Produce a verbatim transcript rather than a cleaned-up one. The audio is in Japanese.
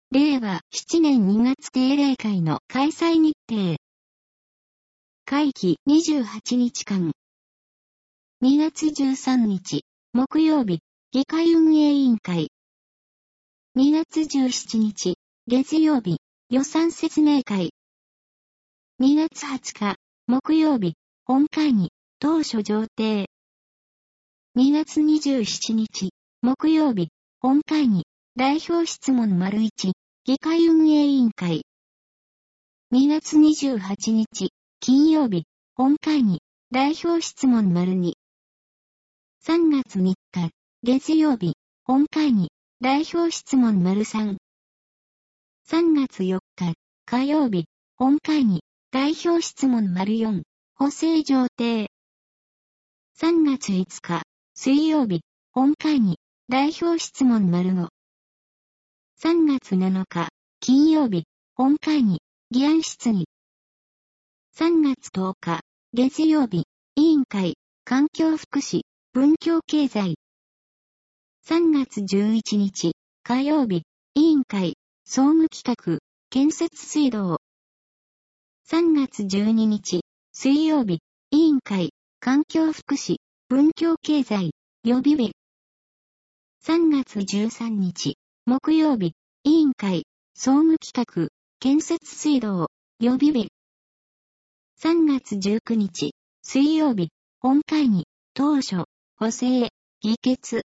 れいわしちねんにがつ定例会の開催日程。会期にじゅうはちにちかん。にがつじゅうさんにち、木曜日、議会運営委員会。にがつじゅうしちにち、月曜日、予算説明会。にがつはつか、木曜日、本会議、当初上程。にがつにじゅうしちにち、木曜日、本会議、代表質問 ①、議会運営委員会。にがつにじゅうはちにち、金曜日、本会議、代表質問 ②。さんがつみっか、月曜日、本会議、代表質問 ③。さんがつよっか、火曜日、本会議、代表質問 ④、補正上程。さんがついつか、水曜日、本会議、代表質問 ⑤。さんがつなのか、金曜日、本会議、議案質疑。さんがつとおか、月曜日、委員会、環境福祉、文教経済。さんがつじゅういちにち、火曜日、委員会、総務企画、建設水道。さんがつじゅうににち、水曜日、委員会、環境福祉、文教経済、予備日。さんがつじゅうさんにち、木曜日、委員会、総務企画、建設水道、予備日。さんがつじゅうくにち、水曜日、本会議、当初、補正、議決。